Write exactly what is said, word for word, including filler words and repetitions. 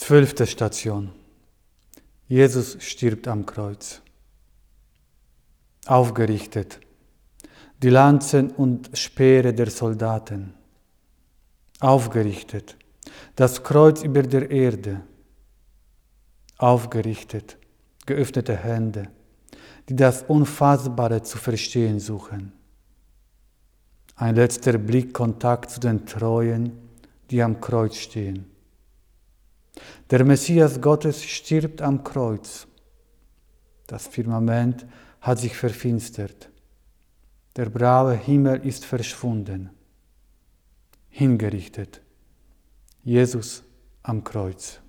Zwölfte Station. Jesus stirbt am Kreuz. Aufgerichtet. Die Lanzen und Speere der Soldaten. Aufgerichtet. Das Kreuz über der Erde. Aufgerichtet. Geöffnete Hände, die das Unfassbare zu verstehen suchen. Ein letzter Blickkontakt zu den Treuen, die am Kreuz stehen. Der Messias Gottes stirbt am Kreuz. Das Firmament hat sich verfinstert. Der blaue Himmel ist verschwunden. Hingerichtet. Jesus am Kreuz.